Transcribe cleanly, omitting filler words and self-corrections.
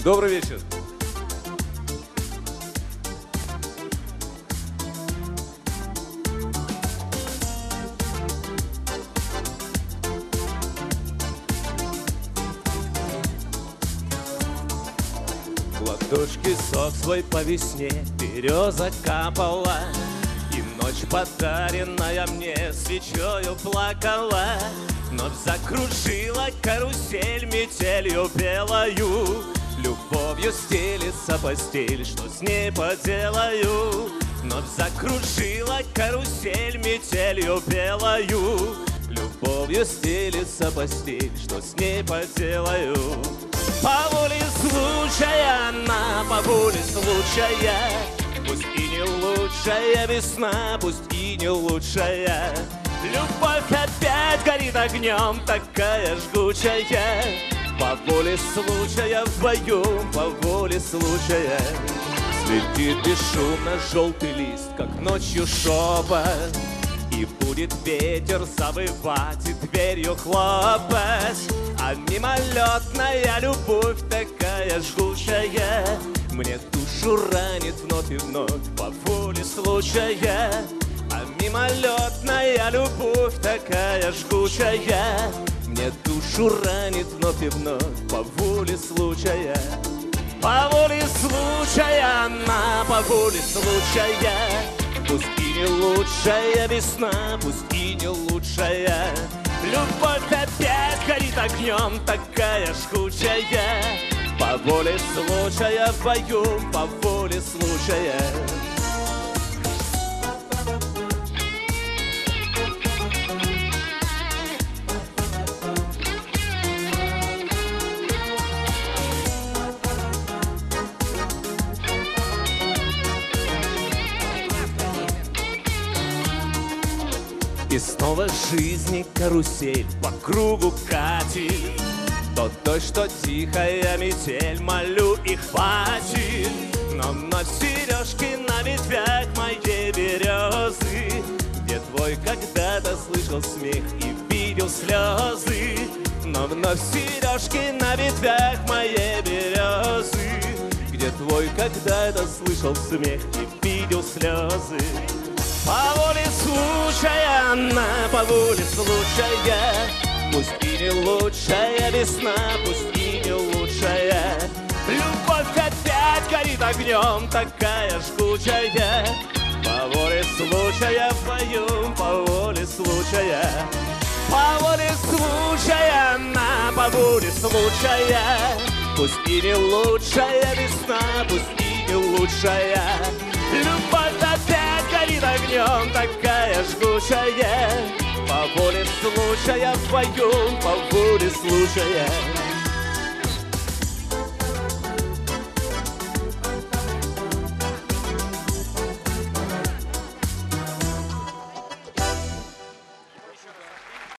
Добрый вечер. В ладошки сок свой по весне береза капала, и ночь, подаренная мне, свечою плакала. Вновь закружила карусель метелью белою, любовью стелится постель, что с ней поделаю? Вновь закружила карусель метелью белою, любовью стелится постель, что с ней поделаю? По воле случая, она по воле случая, пусть и не лучшая весна, пусть и не лучшая. Любовь опять горит огнем, такая жгучая. По воле случая вдвоем, по воле случая. Слетит бесшумно желтый лист, как ночью шепот, и будет ветер завывать и дверью хлопать. А мимолетная любовь такая жгучая мне душу ранит вновь и вновь по воле случая. А мимолетная любовь такая жгучая мне душу ранит вновь и вновь по воле случая. По воле случая, она по воле случая, пусть и не лучшая весна, пусть и не лучшая. Любовь опять горит огнем, такая жгучая. По воле случая вдвоем, по воле случая. И снова жизни карусель по кругу катит, то дождь, что тихая метель, молю и хватит. Но вновь сережки на ветвях моей березы, где твой когда-то слышал смех и видел слезы. Но вновь сережки на ветвях моей березы, где твой когда-то слышал смех и видел слезы. По воле случая, она по воле случая, пусть и не лучшая весна, пусть и не лучшая. Любовь опять горит огнем, такая жгучая. По воле случая вдвоем, по воле случая. По воле случая, она по воле случая, пусть и не лучшая весна, пусть и не лучшая. Любовь опять горит огнем, такая жгучая. По воле случая вдвоем, по воле случая.